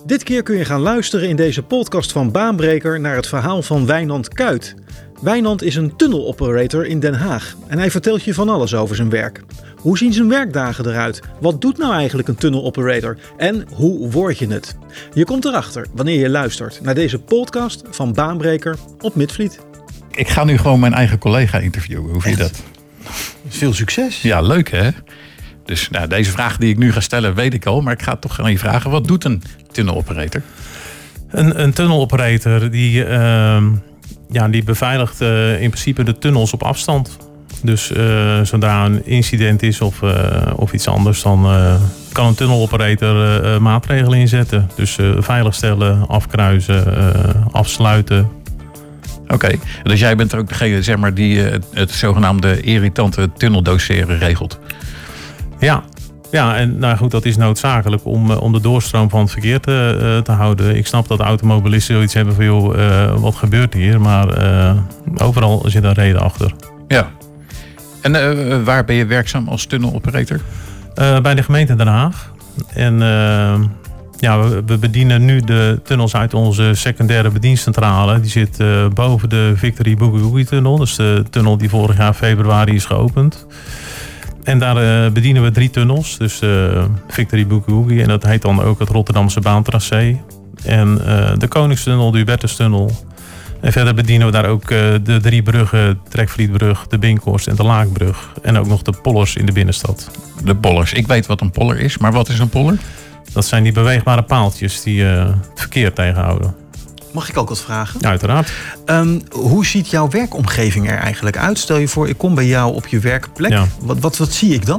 Dit keer kun je gaan luisteren in deze podcast van Baanbreker naar het verhaal van Wijnand Kuit. Wijnand is een tunneloperator in Den Haag en hij vertelt je van alles over zijn werk. Hoe zien zijn werkdagen eruit? Wat doet nou eigenlijk een tunneloperator? En hoe word je het? Je komt erachter wanneer je luistert naar deze podcast van Baanbreker op Midvliet. Ik ga nu gewoon mijn eigen collega interviewen. Hoe vind je dat? Veel succes. Ja, leuk hè? Dus deze vraag die ik nu ga stellen weet ik al. Maar ik ga toch aan je vragen. Wat doet een tunneloperator? Een tunneloperator die beveiligt in principe de tunnels op afstand. Dus zodra een incident is of iets anders, dan kan een tunneloperator maatregelen inzetten. Dus veiligstellen, afkruisen, afsluiten. Oké, dus jij bent ook degene zeg maar, die het zogenaamde irritante tunneldoseren regelt. Ja, en nou goed, dat is noodzakelijk om de doorstroom van het verkeer te houden. Ik snap dat automobilisten zoiets hebben van joh, wat gebeurt hier? Maar overal zit een reden achter. Ja. En waar ben je werkzaam als tunneloperator? Bij de gemeente Den Haag. En we bedienen nu de tunnels uit onze secundaire bediencentrale. Die zit boven de Victory Boogie Woogie tunnel. Dus de tunnel die vorig jaar februari is geopend. En daar bedienen we 3 tunnels. Dus Victory Boogie Woogie. En dat heet dan ook het Rotterdamse baantracé. En de Koningstunnel, de Hubertustunnel. En verder bedienen we daar ook de 3 bruggen. Trekvlietbrug, de Binkhorst en de Laakbrug. En ook nog de pollers in de binnenstad. De pollers. Ik weet wat een poller is. Maar wat is een poller? Dat zijn die beweegbare paaltjes die het verkeer tegenhouden. Mag ik ook wat vragen? Ja, uiteraard. Hoe ziet jouw werkomgeving er eigenlijk uit? Stel je voor, ik kom bij jou op je werkplek. Ja. Wat zie ik dan?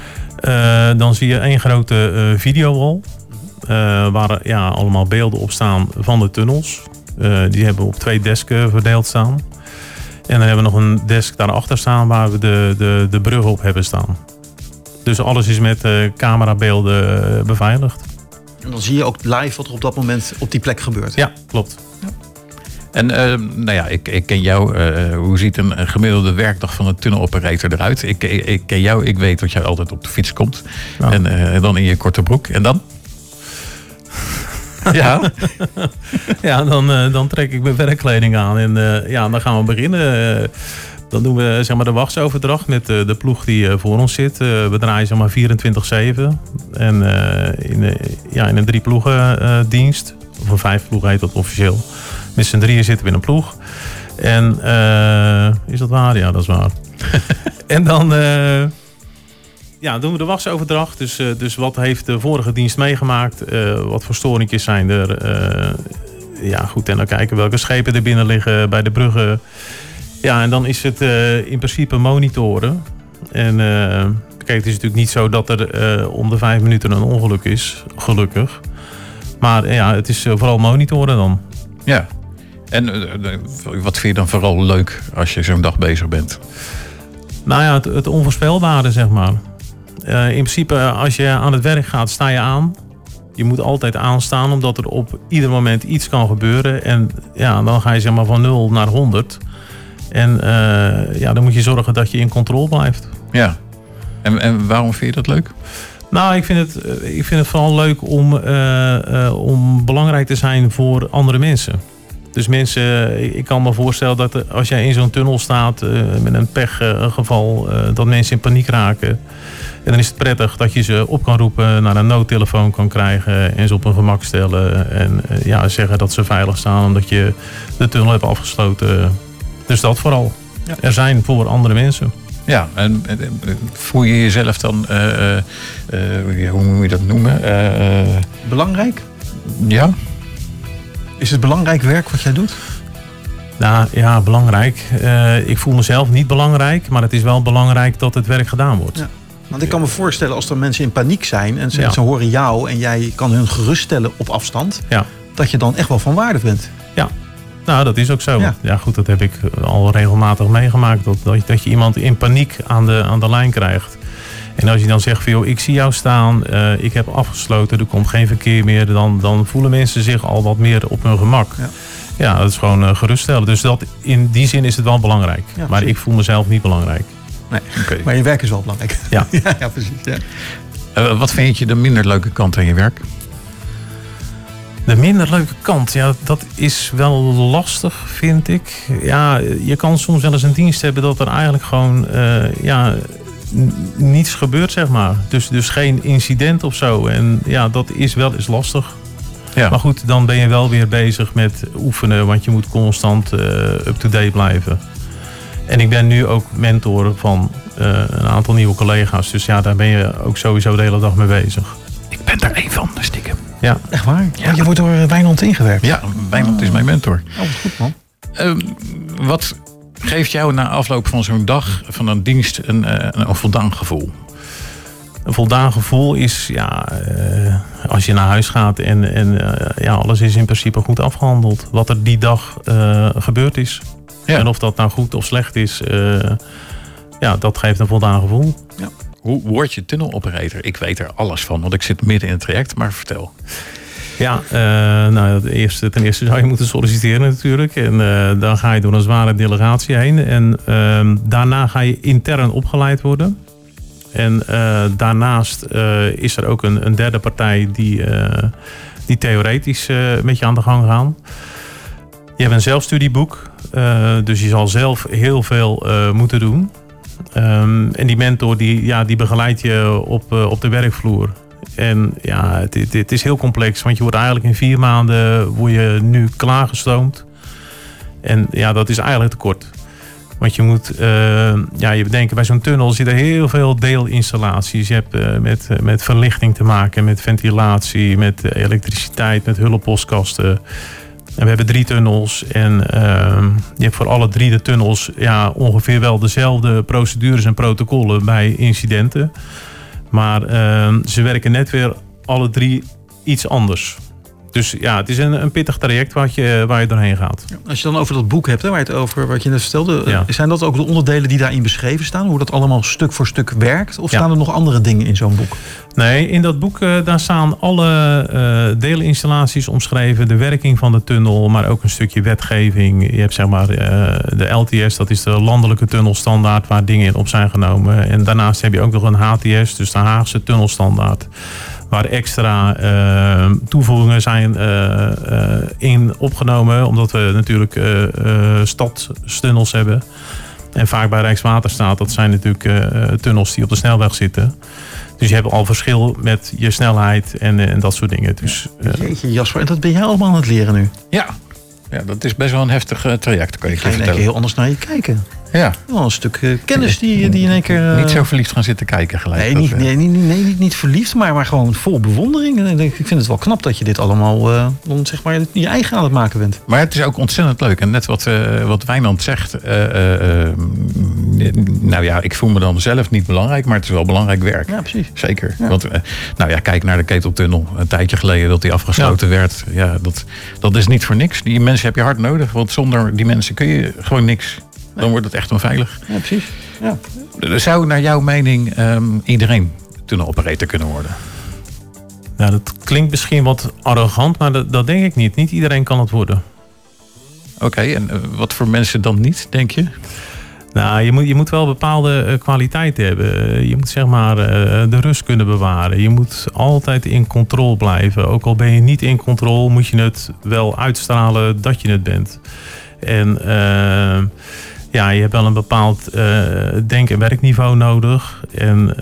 Dan zie je 1 grote videowall. Waar allemaal beelden op staan van de tunnels. Die hebben we op 2 desken verdeeld staan. En dan hebben we nog een desk daarachter staan waar we de brug op hebben staan. Dus alles is met camerabeelden beveiligd. En dan zie je ook live wat er op dat moment op die plek gebeurt. Ja, klopt. Ja. En ik ken jou. Hoe ziet een gemiddelde werkdag van een tunneloperator eruit? Ik ken jou. Ik weet dat jij altijd op de fiets komt. Ja. En dan in je korte broek. En dan? Ja. Ja, dan trek ik mijn werkkleding aan. En dan gaan we beginnen. Dan doen we zeg maar, de wachtsoverdracht met de ploeg die voor ons zit. We draaien zeg maar 24/7. En in een 3 ploegen dienst. Of een 5 ploegen heet dat officieel. Met z'n 3 zitten we in een ploeg. En is dat waar? Ja, dat is waar. En dan doen we de wachtsoverdracht. Dus wat heeft de vorige dienst meegemaakt? Wat voor storingjes zijn er? En dan kijken welke schepen er binnen liggen bij de bruggen. Ja, en dan is het in principe monitoren. En kijk, het is natuurlijk niet zo dat er om de 5 minuten een ongeluk is, gelukkig. Maar het is vooral monitoren dan. Ja, en wat vind je dan vooral leuk als je zo'n dag bezig bent? Nou ja, het onvoorspelbare, zeg maar. In principe, als je aan het werk gaat, sta je aan. Je moet altijd aanstaan, omdat er op ieder moment iets kan gebeuren. En dan ga je zeg maar van 0 naar 100. En dan moet je zorgen dat je in controle blijft. Ja. En waarom vind je dat leuk? Nou, ik vind het vooral leuk om belangrijk te zijn voor andere mensen. Dus mensen, ik kan me voorstellen dat als jij in zo'n tunnel staat met een pechgeval, dat mensen in paniek raken. En dan is het prettig dat je ze op kan roepen, naar een noodtelefoon kan krijgen en ze op hun gemak stellen. En zeggen dat ze veilig staan omdat je de tunnel hebt afgesloten. Dus dat vooral. Ja. Er zijn voor andere mensen. Ja, en voel je jezelf dan, hoe moet je dat noemen? Belangrijk? Ja. Is het belangrijk werk wat jij doet? Nou ja, belangrijk. Ik voel mezelf niet belangrijk, maar het is wel belangrijk dat het werk gedaan wordt. Ja. Want ik kan me voorstellen als er mensen in paniek zijn en ze horen jou en jij kan hun geruststellen op afstand, dat je dan echt wel van waarde bent. Ja. Nou, dat is ook zo. Ja, goed, dat heb ik al regelmatig meegemaakt. Dat je iemand in paniek aan de lijn krijgt. En als je dan zegt van, joh, ik zie jou staan, ik heb afgesloten, er komt geen verkeer meer. Dan voelen mensen zich al wat meer op hun gemak. Ja, dat is gewoon geruststellen. Dus in die zin is het wel belangrijk. Ja, maar ik voel mezelf niet belangrijk. Nee, maar je werk is wel belangrijk. Ja, ja precies. Ja. Wat vind je de minder leuke kant aan je werk? De minder leuke kant, ja, dat is wel lastig, vind ik. Ja, je kan soms wel eens een dienst hebben dat er eigenlijk gewoon niets gebeurt, zeg maar. Dus geen incident of zo. En ja, dat is wel eens lastig. Ja. Maar goed, dan ben je wel weer bezig met oefenen, want je moet constant up-to-date blijven. En ik ben nu ook mentor van een aantal nieuwe collega's. Dus ja, daar ben je ook sowieso de hele dag mee bezig. Ik ben daar één van, stiekem. Ja. Echt waar? Ja. Je wordt door Wijnand ingewerkt? Ja, Wijnand is mijn mentor. Oh, goed man. Wat geeft jou na afloop van zo'n dag, van een dienst, een voldaan gevoel? Een voldaan gevoel is als je naar huis gaat en alles is in principe goed afgehandeld. Wat er die dag gebeurd is. Ja. En of dat nou goed of slecht is, dat geeft een voldaan gevoel. Ja. Hoe word je tunneloperator? Ik weet er alles van, want ik zit midden in het traject, maar vertel. Ja, ten eerste zou je moeten solliciteren natuurlijk. En dan ga je door een zware delegatie heen. En daarna ga je intern opgeleid worden. En daarnaast is er ook een derde partij die theoretisch met je aan de gang gaan. Je hebt een zelfstudieboek, dus je zal zelf heel veel moeten doen. En die mentor die begeleidt je op de werkvloer. En ja, het is heel complex, want je wordt eigenlijk in 4 maanden word je nu klaargestoomd. En ja, dat is eigenlijk te kort. Want je moet, je bedenkt, bij zo'n tunnel zitten heel veel deelinstallaties. Je hebt met verlichting te maken, met ventilatie, met elektriciteit, met hulppostkasten. En we hebben 3 tunnels en je hebt voor alle 3 de tunnels ongeveer wel dezelfde procedures en protocollen bij incidenten. Maar ze werken net weer alle 3 iets anders. Dus ja, het is een pittig traject waar je doorheen gaat. Als je dan over dat boek hebt, wat je net vertelde, zijn dat ook de onderdelen die daarin beschreven staan? Hoe dat allemaal stuk voor stuk werkt? Of staan er nog andere dingen in zo'n boek? Nee, in dat boek daar staan alle deelinstallaties omschreven. De werking van de tunnel, maar ook een stukje wetgeving. Je hebt zeg maar de LTS, dat is de landelijke tunnelstandaard waar dingen in op zijn genomen. En daarnaast heb je ook nog een HTS, dus de Haagse tunnelstandaard. Waar extra toevoegingen zijn in opgenomen. Omdat we natuurlijk stadstunnels hebben. En vaak bij Rijkswaterstaat, dat zijn natuurlijk tunnels die op de snelweg zitten. Dus je hebt al verschil met je snelheid en dat soort dingen. Dus, Jeetje Jasper, en dat ben jij allemaal aan het leren nu? Ja, dat is best wel een heftig traject, kan je vertellen. Ik ga heel anders naar je kijken. Ja. Wel een stuk kennis die in één keer... Niet zo verliefd gaan zitten kijken gelijk. Niet verliefd, maar gewoon vol bewondering. En ik vind het wel knap dat je dit allemaal zeg maar je eigen aan het maken bent. Maar het is ook ontzettend leuk. En net wat Wijnand zegt. Ik voel me dan zelf niet belangrijk, maar het is wel belangrijk werk. Ja, precies. Zeker. Ja. Want kijk naar de Keteltunnel. Een tijdje geleden dat die afgesloten werd. Ja, dat is niet voor niks. Die mensen heb je hard nodig. Want zonder die mensen kun je gewoon niks. Dan wordt het echt onveilig. Ja, precies. Ja. Zou naar jouw mening iedereen tunneloperator kunnen worden? Nou, dat klinkt misschien wat arrogant, maar dat denk ik niet. Niet iedereen kan het worden. Oké, en wat voor mensen dan niet, denk je? Nou, je moet wel bepaalde kwaliteiten hebben. Je moet zeg maar de rust kunnen bewaren. Je moet altijd in controle blijven. Ook al ben je niet in controle, moet je het wel uitstralen dat je het bent. En je hebt wel een bepaald denk- en werkniveau nodig. En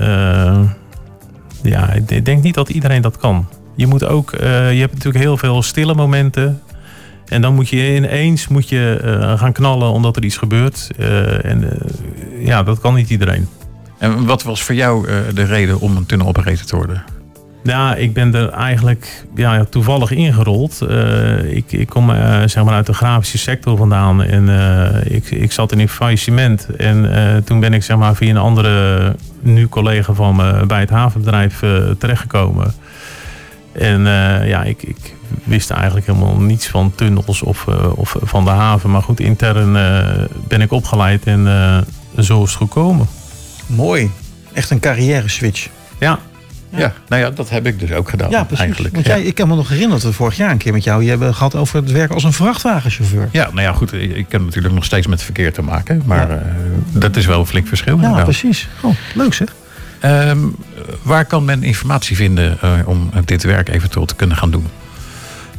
ik denk niet dat iedereen dat kan. Je moet ook, je hebt natuurlijk heel veel stille momenten. En dan moet je ineens gaan knallen omdat er iets gebeurt. Dat kan niet iedereen. En wat was voor jou de reden om een tunneloperator te worden? Ja, ik ben er eigenlijk toevallig ingerold. Ik kom zeg maar uit de grafische sector vandaan. En ik zat in faillissement. En toen ben ik zeg maar via een andere nu collega van me bij het havenbedrijf terechtgekomen. En ik wist eigenlijk helemaal niets van tunnels of van de haven. Maar goed, intern ben ik opgeleid en zo is het gekomen. Mooi. Echt een carrière switch. Ja. Ja, dat heb ik dus ook gedaan. Ja, precies. Eigenlijk. Want ik kan me nog herinneren dat we vorig jaar een keer met jou hebben gehad over het werk als een vrachtwagenchauffeur. Ja, goed. Ik heb natuurlijk nog steeds met verkeer te maken. Maar dat is wel een flink verschil. Ja, precies. Oh, leuk zeg. Waar kan men informatie vinden om dit werk eventueel te kunnen gaan doen?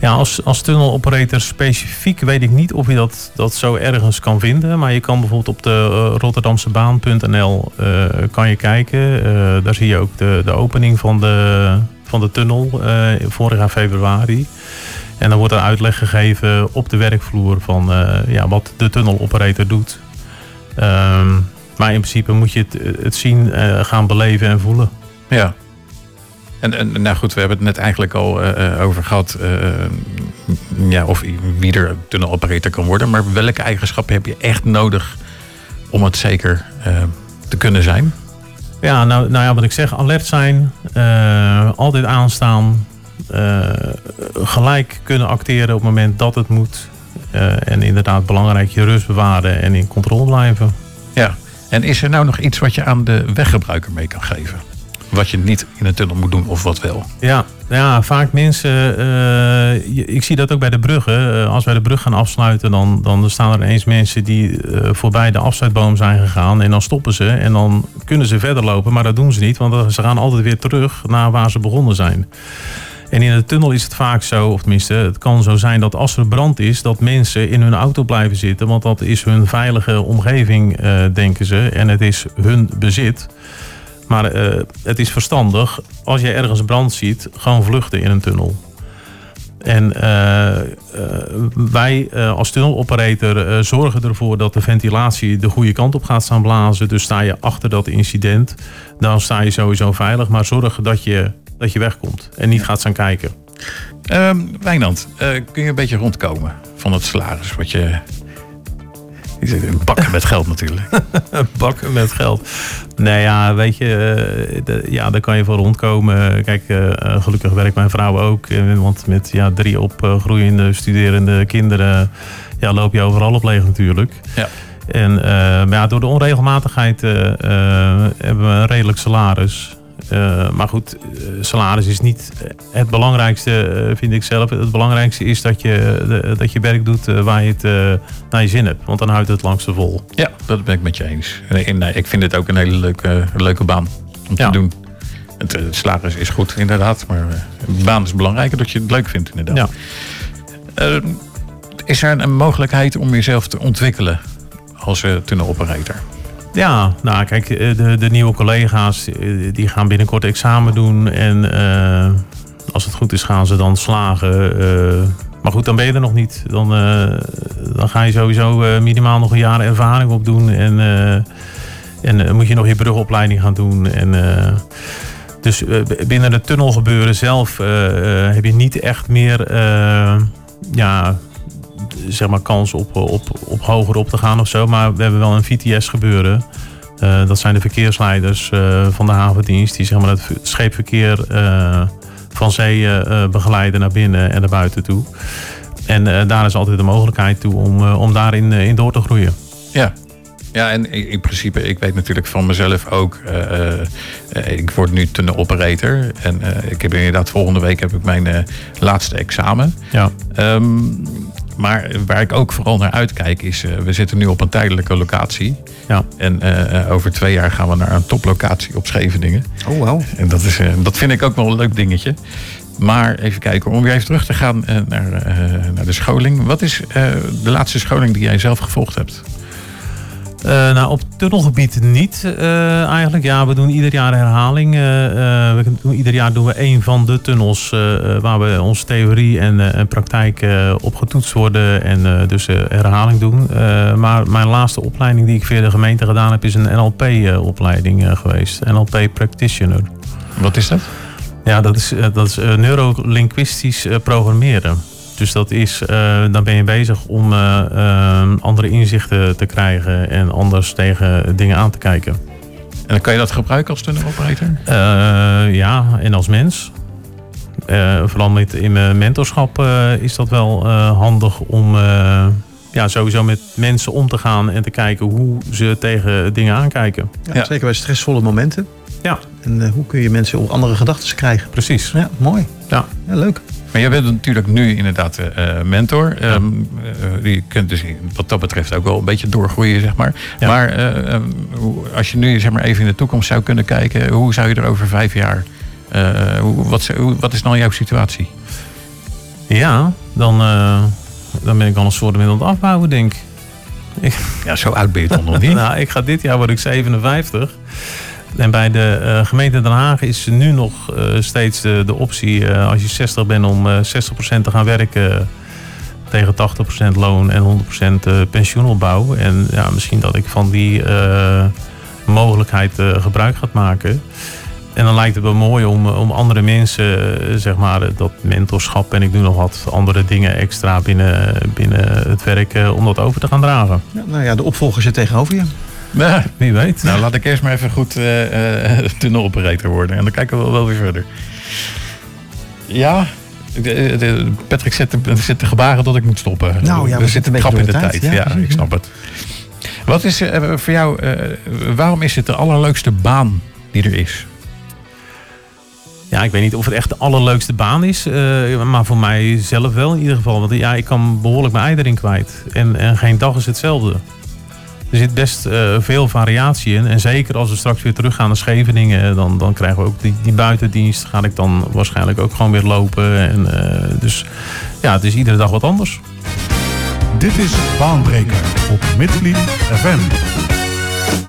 Ja, als tunneloperator specifiek weet ik niet of je dat zo ergens kan vinden. Maar je kan bijvoorbeeld op de rotterdamsebaan.nl kan je kijken. Daar zie je ook de opening van de tunnel vorig jaar februari. En dan wordt er uitleg gegeven op de werkvloer van wat de tunneloperator doet. Maar in principe moet je het zien, gaan beleven en voelen. Ja. En nou goed, we hebben het net eigenlijk al over gehad. Of wie er tunneloperator kan worden. Maar welke eigenschappen heb je echt nodig om het zeker te kunnen zijn? Ja, nou ja, wat ik zeg, alert zijn. Altijd aanstaan. Gelijk kunnen acteren op het moment dat het moet. En inderdaad belangrijk je rust bewaren en in controle blijven. Ja, en is er nou nog iets wat je aan de weggebruiker mee kan geven? Wat je niet in een tunnel moet doen of wat wel? Ja, vaak mensen... ik zie dat ook bij de bruggen. Als wij de brug gaan afsluiten, dan staan er ineens mensen die voorbij de afsluitboom zijn gegaan. En dan stoppen ze en dan kunnen ze verder lopen. Maar dat doen ze niet, want ze gaan altijd weer terug naar waar ze begonnen zijn. En in de tunnel is het vaak zo, of tenminste, het kan zo zijn dat als er brand is, dat mensen in hun auto blijven zitten. Want dat is hun veilige omgeving, denken ze. En het is hun bezit. Maar het is verstandig, als je ergens brand ziet, gewoon vluchten in een tunnel. En wij als tunneloperator zorgen ervoor dat de ventilatie de goede kant op gaat staan blazen. Dus sta je achter dat incident, dan sta je sowieso veilig. Maar zorg dat je wegkomt en niet gaat staan kijken. Wijnand, kun je een beetje rondkomen van het salaris wat je... Bakken met geld natuurlijk. Bakken met geld. Nee, ja, weet je, daar kan je voor rondkomen. Kijk, gelukkig werkt mijn vrouw ook. Want met 3 opgroeiende, studerende kinderen loop je overal op leeg natuurlijk. Ja. En door de onregelmatigheid hebben we een redelijk salaris. Maar goed, salaris is niet het belangrijkste, vind ik zelf. Het belangrijkste is dat je werk doet waar je het naar je zin hebt. Want dan houdt het langste vol. Ja, dat ben ik met je eens. Nee, ik vind het ook een hele leuke baan om te doen. Het salaris is goed, inderdaad. Maar de baan is belangrijker dat je het leuk vindt, inderdaad. Ja. Is er een mogelijkheid om jezelf te ontwikkelen als tunneloperator? Ja, nou kijk, de nieuwe collega's die gaan binnenkort examen doen. En als het goed is gaan ze dan slagen. Maar goed, dan ben je er nog niet. Dan ga je sowieso minimaal nog een jaar ervaring opdoen. En moet je nog je brugopleiding gaan doen. Dus binnen het tunnelgebeuren zelf heb je niet echt meer... zeg maar kans op hoger op te gaan of zo. Maar we hebben wel een VTS gebeuren. Dat zijn de verkeersleiders van de havendienst. Die zeg maar het scheepverkeer van zee begeleiden naar binnen en naar buiten toe. En daar is altijd de mogelijkheid toe om daarin in door te groeien. Ja. Ja, en in principe, ik weet natuurlijk van mezelf ook. Ik word nu tunneloperator. En ik heb inderdaad volgende week heb ik mijn laatste examen. Ja. Maar waar ik ook vooral naar uitkijk is... we zitten nu op een tijdelijke locatie. Ja. En over 2 jaar gaan we naar een toplocatie op Scheveningen. Oh, wow. En dat vind ik ook wel een leuk dingetje. Maar even kijken, om weer even terug te gaan naar de scholing. Wat is de laatste scholing die jij zelf gevolgd hebt? Op tunnelgebied niet eigenlijk. Ja, we doen ieder jaar herhaling. Ieder jaar doen we 1 van de tunnels waar we onze theorie en praktijk op getoetst worden en dus herhaling doen. Maar mijn laatste opleiding die ik via de gemeente gedaan heb is een NLP-opleiding geweest. NLP Practitioner. Wat is dat? Ja, dat is neurolinguistisch programmeren. Dus dat is, dan ben je bezig om andere inzichten te krijgen en anders tegen dingen aan te kijken. En dan kan je dat gebruiken als tunneloperator? Ja, en als mens. Vooral in mijn mentorschap is dat wel handig om sowieso met mensen om te gaan en te kijken hoe ze tegen dingen aankijken. Ja. Zeker bij stressvolle momenten. Ja. En hoe kun je mensen op andere gedachten krijgen? Precies. Ja, mooi. Ja, leuk. Maar jij bent natuurlijk nu inderdaad mentor. Je kunt dus wat dat betreft ook wel een beetje doorgroeien, zeg maar. Ja. Maar als je nu zeg maar even in de toekomst zou kunnen kijken... hoe zou je er over 5 jaar... Wat is dan jouw situatie? Ja, dan ben ik al een soort aan het afbouwen, denk ik. Ja, zo oud ben je toch nog niet? Nou, ik ga dit jaar word ik 57. En bij de gemeente Den Haag is nu nog steeds de optie... als je 60 bent om 60% te gaan werken... tegen 80% loon en 100% pensioenopbouw. En ja, misschien dat ik van die mogelijkheid gebruik ga maken. En dan lijkt het wel mooi om andere mensen, zeg maar, dat mentorschap... en ik doe nog wat andere dingen extra binnen het werk... om dat over te gaan dragen. Ja, nou ja, de opvolger zit tegenover je. Ja, wie weet. Nou, laat ik eerst maar even goed tunneloperator worden. En dan kijken we wel weer verder. Ja, Patrick zit te gebaren dat ik moet stoppen. Nou ja, we zitten een beetje in de door de tijd. tijd. Ja, ik snap het. Wat is voor jou, waarom is het de allerleukste baan die er is? Ja, ik weet niet of het echt de allerleukste baan is. Maar voor mij zelf wel in ieder geval. Want ja, ik kan behoorlijk mijn ei erin kwijt. En geen dag is hetzelfde. Er zit best veel variatie in. En zeker als we straks weer teruggaan naar Scheveningen... dan krijgen we ook die buitendienst. Ga ik dan waarschijnlijk ook gewoon weer lopen. En, dus ja, het is iedere dag wat anders. Dit is Baanbreker op Midvliet FM.